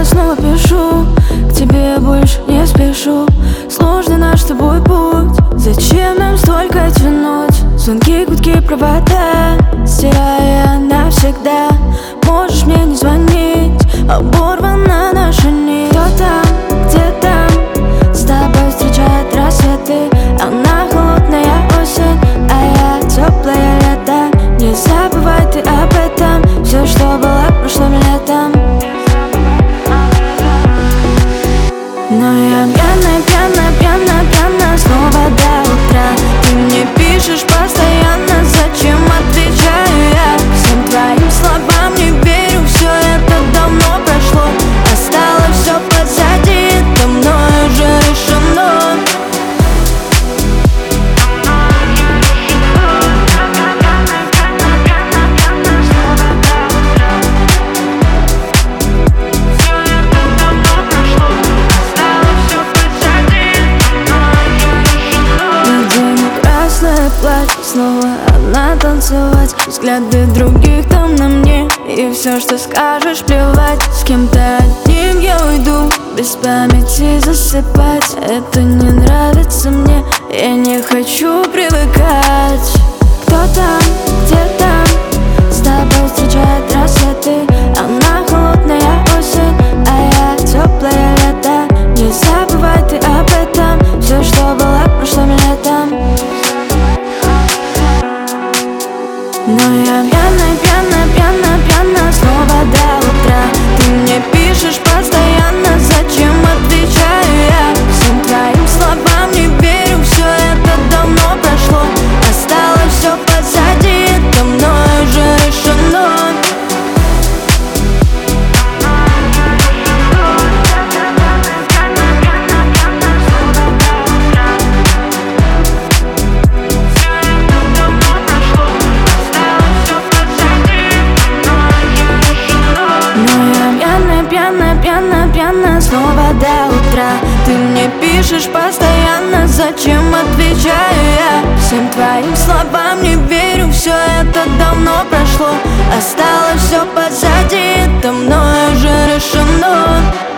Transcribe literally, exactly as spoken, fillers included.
я снова пишу, к тебе больше не спешу. Сложный наш с тобой путь, зачем нам столько тянуть? Звонки, гудки, провода, стирая навсегда. Можешь мне не звонить, оборвана наша нить. Кто там, где там, с тобой встречает рассветы. Она холодная осень, а я теплое лето. Не забывай ты об этом, все, что было прошлым летом. Но я пьяная, пьяная, пьяная, пьяная снова до утра. Ты мне пишешь постоянно, зачем отвечаю я? Всем твоим словам не верю, все это давно прошло. Осталось все позади, это мною уже решено. Плачь, снова одна танцевать, взгляды других там на мне. И все, что скажешь, плевать. С кем-то одним я уйду, без памяти засыпать. Это не нравится мне, я не хочу привыкать. Кто там, где там, с тобой встречает рассветы. Она холодная осень, а я теплое лето. Не забывай ты об этом, все, что было прошлым летом. Но я пьяная, пьяная, пьяная, пьяная снова до утра. Ты мне пишешь постоянно, зачем отвечаю я? Всем твоим словам не верю, все это давно прошло. Осталось все позади, это мною уже решено. Пьяная, пьяная, пьяная снова до утра. Ты мне пишешь постоянно, зачем отвечаю я? Всем твоим словам не верю, все это давно прошло. Осталось все позади, это мною уже решено.